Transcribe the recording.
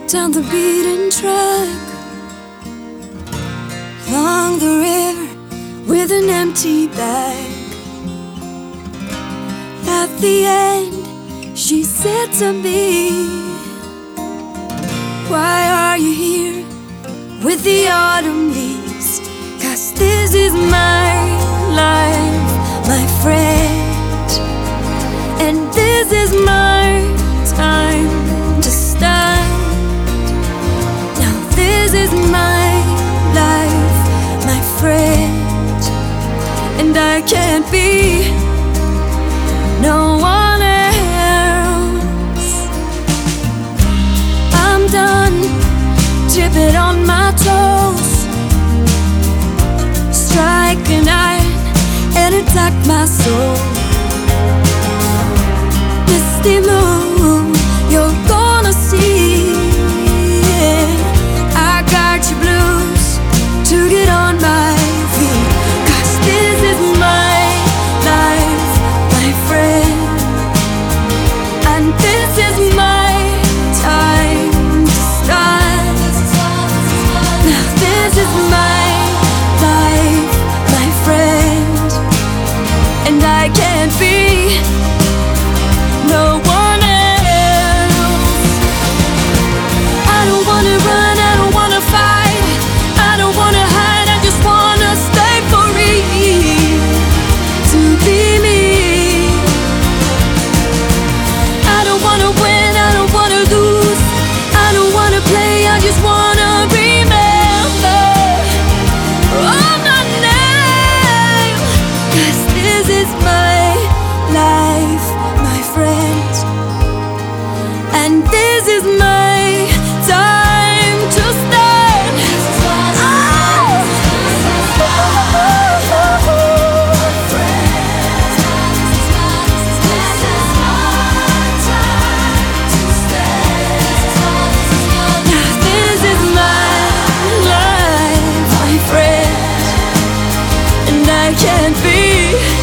down the beaten track, along the river with an empty bag. At the end, she said to me, why are you here with the autumn leaves? 'Cause this is my life, my friend, and this is my time to stand. Now this is my life, my friend, and I can't be no one else. I'm done tipping on my toes, strike an iron and attack my soul. Misty moon, you're gonna see, I got your blues to get on my feet. 'Cause this is my life, my friend, and this is my time to start. Now this is my life, my friend, and I can't be no one else. I don't wanna run, I don't wanna fight, I don't wanna hide, I just wanna stay free to be me. I don't wanna win, I don't wanna lose, I don't wanna play, I just wanna remember my name. 'Cause this is my life, my friend, and this is my time to stand. Now this is my life, my friend, and I can't be